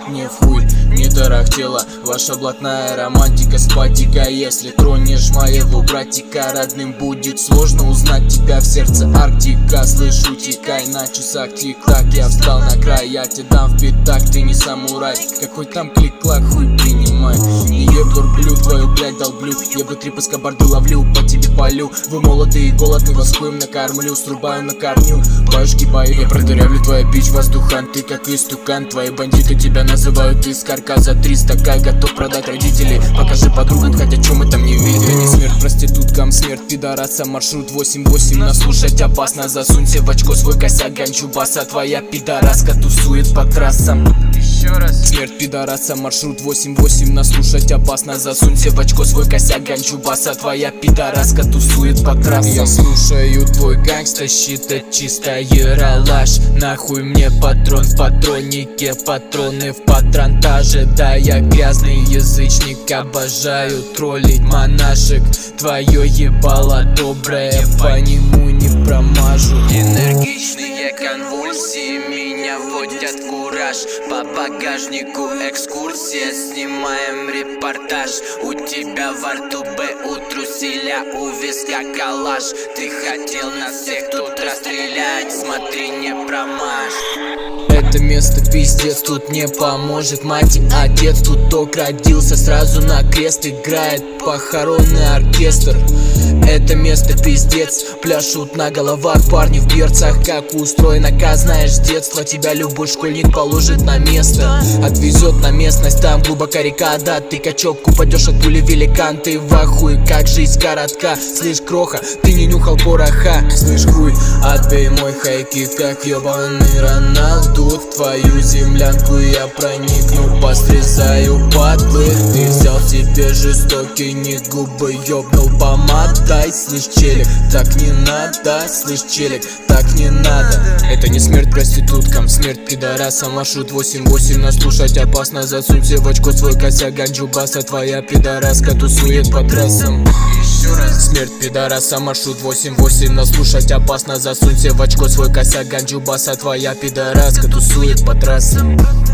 мне в хуй не тарахтела ваша блатная романтика. Спатика, если тронешь моего братика, родным будет сложно узнать тебя в сердце Арктика. Слышу, текай на часах тик-так, я встал на край, я тебе дам в пятак, ты не самурай. Какой там клик-клак, хуй принимай. Не еблор, блю, твою блядь долблю, я бы 3 паскабарды ловлю, по тебе палю. Вы молодые и голодны, вас хуем накормлю, срубаю на корню, баюшки бою. Я продырявлю твоя бич воздухан, ты как истукан. Твои бандиты тебя называют из карказа 300 к, готов продать родителей. Покажи подругам, хотя чё мы там не видели. Не смерть проституткам, смерть пидорасам, маршрут 88. Нас слушать опасно, засунься в очко свой косяк, ганчу баса. Твоя пидораска тусует по трассам. Еще раз. Смерть пидорасам, маршрут 88. Нас слушать опасно, засунься в очко свой косяк, ганчу баса. Твоя пидораска тусует по трассам. Я слушаю твой гангста, щит, это чистая ералаш. Нахуй мне патрон в патроннике, патроны в патронтаже. Да, я грязный язычник, обожаю троллить монашек. Твое ебало доброе, по нему не промажу. Энергичные конвульсии меня вводят в кураж. По багажнику экскурсия, снимаем репортаж. У тебя во рту Б, у труселя, у виска калаш. Ты хотел нас всех тут расстрелять, смотри, не промажь. Это место пиздец, тут не поможет мать и отец. Тут ток родился, сразу на крест играет похоронный оркестр. Это место пиздец, пляшут на головах парни в берцах. Как устроена казнь, знаешь с детства, тебя любой школьник положит на место. Отвезет на местность, там глубоко река, да, ты качок, упадешь от пули великан. Ты в ахуе, как жизнь коротка. Слышь, кроха, ты не нюхал пороха. Слышь, хуй, отбей мой хайки, как ебаный Роналду. В твою землянку я проникну, посрезаю патлы. Ты взял себе жестокий ник, губы ёбнул помадай. Слышь, челик, так не надо, слышь, челик, так не надо. Это не смерть проституткам, смерть пидорасам, маршрут 88. Нас слушать опасно, засунься в очко свой косяк, ганджу баса. Твоя пидораска тусует по трассам. Еще раз. Смерть пидорасам, маршрут 88. Нас слушать опасно, засунься в очко свой косяк, ганджу баса. Твоя пидораска тусует по трассам.